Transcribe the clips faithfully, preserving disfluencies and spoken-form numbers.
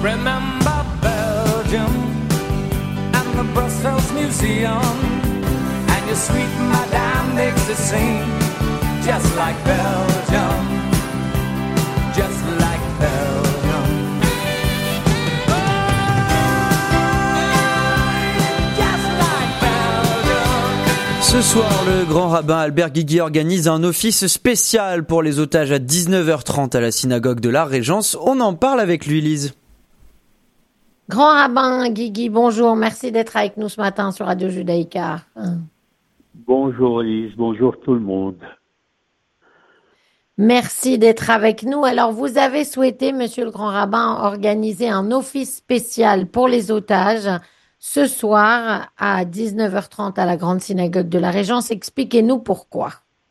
Remember Belgium and the Brussels Museum, and your sweet madame makes it seem just like Belgium, just like Belgium. Oh, just like Belgium. Ce soir, le grand rabbin Albert Guigui organise un office spécial pour les otages à dix-neuf heures trente à la synagogue de la Régence. On en parle avec lui, Lise. Grand rabbin Guigui, bonjour. Merci d'être avec nous ce matin sur Radio Judaïka. Bonjour Lise, bonjour tout le monde. Merci d'être avec nous. Alors, vous avez souhaité, monsieur le grand rabbin, organiser un office spécial pour les otages ce soir à dix-neuf heures trente à la grande synagogue de la Régence. Expliquez-nous pourquoi.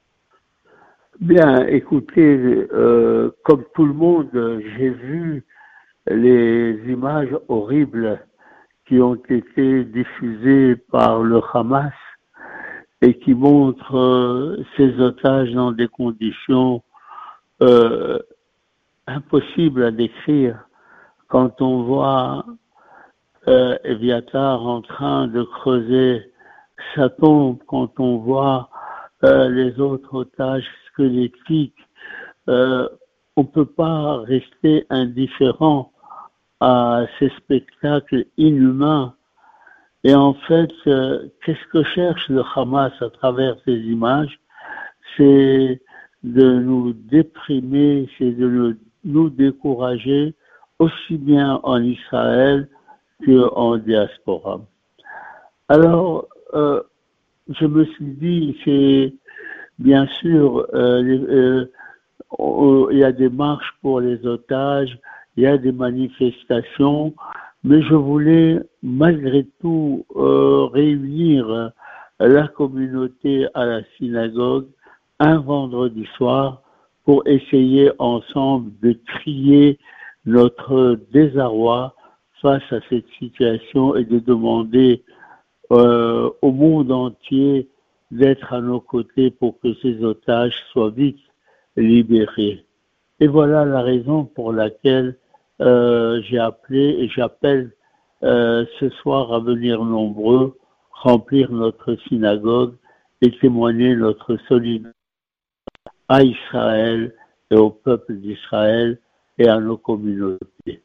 Bien, écoutez, euh, comme tout le monde, j'ai vu les images horribles qui ont été diffusées par le Hamas et qui montrent euh, ces otages dans des conditions euh, impossibles à décrire. Quand on voit euh, Eviatar en train de creuser sa tombe, quand on voit euh, les autres otages squelettiques, euh, on ne peut pas rester indifférent à ces spectacles inhumains. Et en fait, euh, qu'est-ce que cherche le Hamas à travers ces images? C'est de nous déprimer, c'est de nous, nous décourager, aussi bien en Israël qu'en diaspora. Alors, euh, je me suis dit, c'est bien sûr, euh, les, euh, oh, il y a des marches pour les otages, il y a des manifestations, mais je voulais malgré tout euh, réunir la communauté à la synagogue un vendredi soir pour essayer ensemble de crier notre désarroi face à cette situation et de demander euh, au monde entier d'être à nos côtés pour que ces otages soient vite libérés. Et voilà la raison pour laquelle Euh, j'ai appelé et j'appelle euh, ce soir à venir nombreux, remplir notre synagogue et témoigner notre solidarité à Israël et au peuple d'Israël et à nos communautés.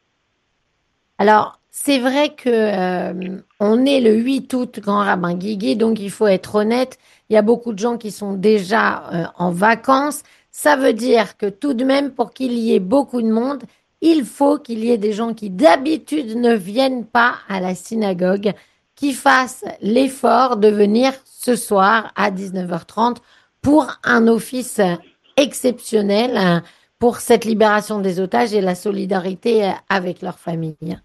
Alors, c'est vrai que euh, on est le huit août, grand rabbin Guigui, donc il faut être honnête. Il y a beaucoup de gens qui sont déjà euh, en vacances. Ça veut dire que tout de même, pour qu'il y ait beaucoup de monde, il faut qu'il y ait des gens qui d'habitude ne viennent pas à la synagogue, qui fassent l'effort de venir ce soir à dix-neuf heures trente pour un office exceptionnel pour cette libération des otages et la solidarité avec leurs familles.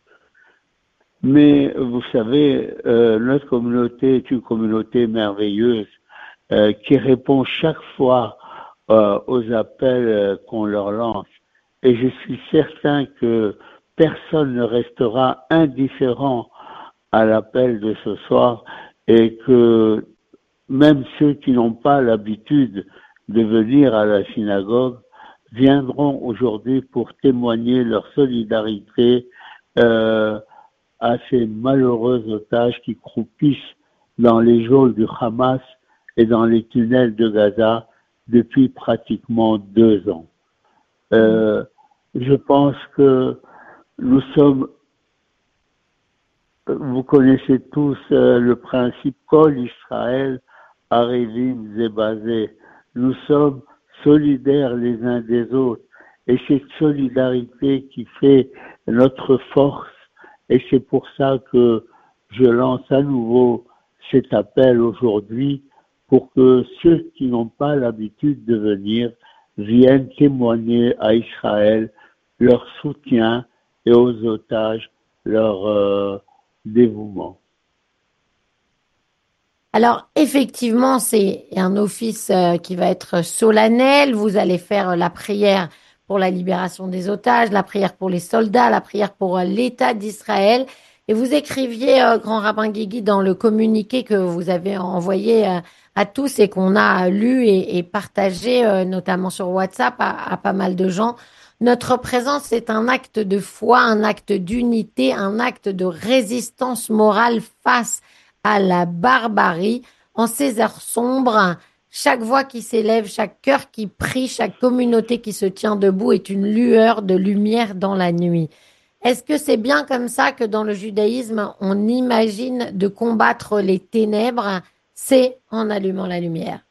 Mais vous savez, euh, notre communauté est une communauté merveilleuse euh, qui répond chaque fois euh, aux appels euh, qu'on leur lance. Et je suis certain que personne ne restera indifférent à l'appel de ce soir et que même ceux qui n'ont pas l'habitude de venir à la synagogue viendront aujourd'hui pour témoigner leur solidarité euh, à ces malheureux otages qui croupissent dans les geôles du Hamas et dans les tunnels de Gaza depuis pratiquement deux ans. Euh, je pense que nous sommes, vous connaissez tous euh, le principe Kol Israël Arevim Zebazé. Nous sommes solidaires les uns des autres et c'est cette solidarité qui fait notre force et c'est pour ça que je lance à nouveau cet appel aujourd'hui pour que ceux qui n'ont pas l'habitude de venir viennent témoigner à Israël leur soutien et aux otages leur euh, dévouement. Alors, effectivement, c'est un office euh, qui va être solennel. Vous allez faire la prière pour la libération des otages, la prière pour les soldats, la prière pour euh, l'État d'Israël. Et vous écriviez, euh, grand rabbin Guigui, dans le communiqué que vous avez envoyé euh, à tous et qu'on a lu et, et partagé, euh, notamment sur WhatsApp, à, à pas mal de gens, Notre présence est un acte de foi, un acte d'unité, un acte de résistance morale face à la barbarie. En ces heures sombres, chaque voix qui s'élève, chaque cœur qui prie, chaque communauté qui se tient debout est une lueur de lumière dans la nuit. Est-ce que c'est bien comme ça que dans le judaïsme, on imagine de combattre les ténèbres? C'est en allumant la lumière.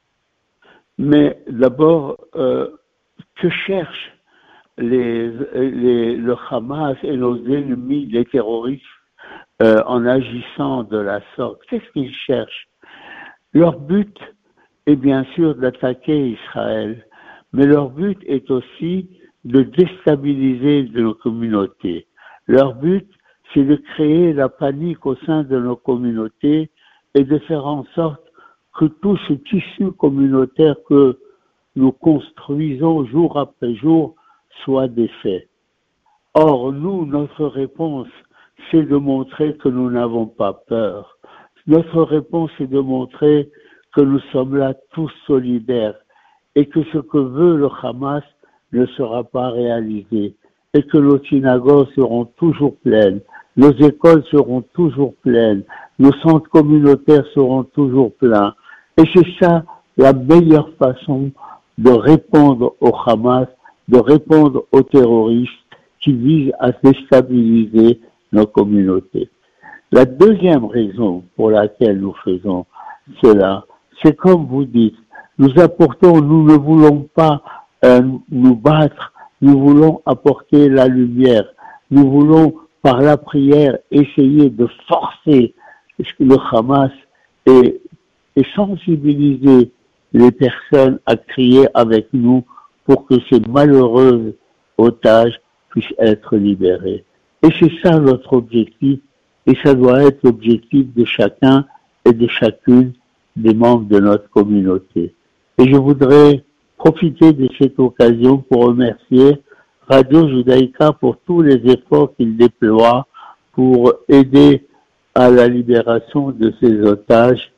Mais d'abord, euh, que cherchent les, les, le Hamas et nos ennemis, les terroristes, euh, en agissant de la sorte? Qu'est-ce qu'ils cherchent? Leur but est bien sûr d'attaquer Israël, mais leur but est aussi de déstabiliser nos communautés. Leur but, c'est de créer la panique au sein de nos communautés et de faire en sorte que tout ce tissu communautaire que nous construisons jour après jour soit défait. Or, nous, notre réponse, c'est de montrer que nous n'avons pas peur. Notre réponse est de montrer que nous sommes là tous solidaires et que ce que veut le Hamas ne sera pas réalisé et que nos synagogues seront toujours pleines, nos écoles seront toujours pleines, nos centres communautaires seront toujours pleins. Et c'est ça la meilleure façon de répondre au Hamas, de répondre aux terroristes qui visent à déstabiliser nos communautés. La deuxième raison pour laquelle nous faisons cela, c'est comme vous dites, nous apportons, nous ne voulons pas euh, nous battre, nous voulons apporter la lumière, nous voulons par la prière essayer de forcer le Hamas et, et sensibiliser les personnes à crier avec nous pour que ces malheureux otages puissent être libérés. Et c'est ça notre objectif, et ça doit être l'objectif de chacun et de chacune des membres de notre communauté. Et je voudrais profiter de cette occasion pour remercier Radio Judaïka pour tous les efforts qu'il déploie pour aider à la libération de ces otages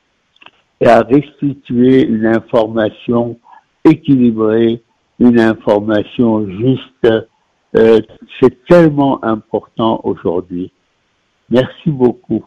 et à restituer une information équilibrée, une information juste. Euh, c'est tellement important aujourd'hui. Merci beaucoup.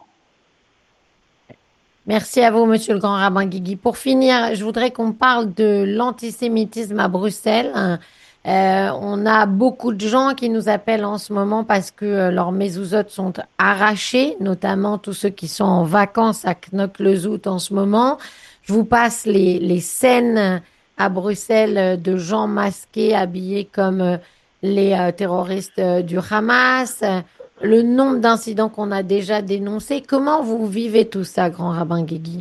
Merci à vous, monsieur le grand rabbin Guigui. Pour finir, je voudrais qu'on parle de l'antisémitisme à Bruxelles. Euh, on a beaucoup de gens qui nous appellent en ce moment parce que euh, leurs mezuzot sont arrachés, notamment tous ceux qui sont en vacances à Knock-le-Zout en ce moment. Je vous passe les, les scènes à Bruxelles de gens masqués, habillés comme euh, les euh, terroristes euh, du Hamas. Le nombre d'incidents qu'on a déjà dénoncés. Comment vous vivez tout ça, grand rabbin Guigui?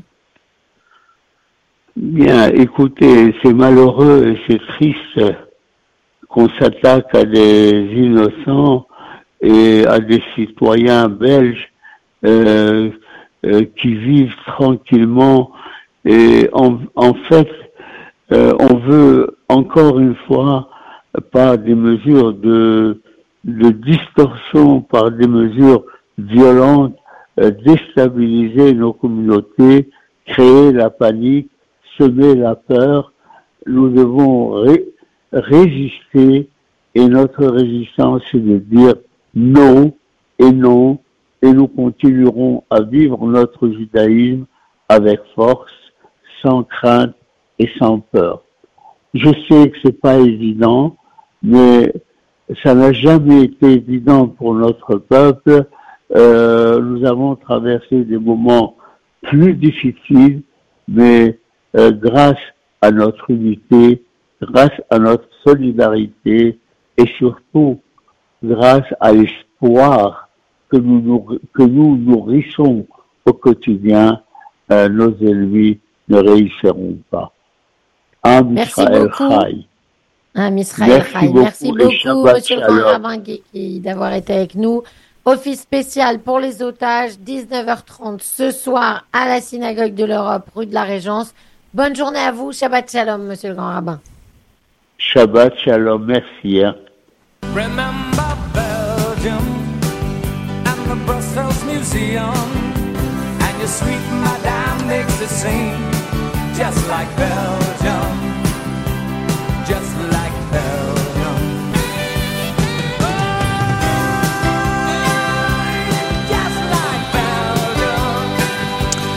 Bien, écoutez, c'est malheureux et c'est triste qu'on s'attaque à des innocents et à des citoyens belges euh, euh, qui vivent tranquillement. Et en, en fait, euh, on veut encore une fois, par des mesures de de distorsion, par des mesures violentes, euh, déstabiliser nos communautés, créer la panique, semer la peur. Nous devons ré- résister et notre résistance c'est de dire non et non et nous continuerons à vivre notre judaïsme avec force, sans crainte et sans peur. Je sais que c'est pas évident, mais ça n'a jamais été évident pour notre peuple. Euh, nous avons traversé des moments plus difficiles, mais euh, grâce à notre unité, grâce à notre solidarité et surtout grâce à l'espoir que nous, nous, que nous nourrissons au quotidien, euh, nos ennemis ne réussiront pas. Am Israël Chai. Ah, Israël Merci Chai. beaucoup, Merci beaucoup, Shabbat monsieur le Shalom. grand rabbin Guigui, d'avoir été avec nous. Office spécial pour les otages, dix-neuf heures trente ce soir à la synagogue de l'Europe, rue de la Régence. Bonne journée à vous. Shabbat Shalom, monsieur le grand rabbin. Shabbat Shalom, merci. Hein. Remember Belgium and the Brussels Museum, and your sweet madame makes it sing just like Belgium.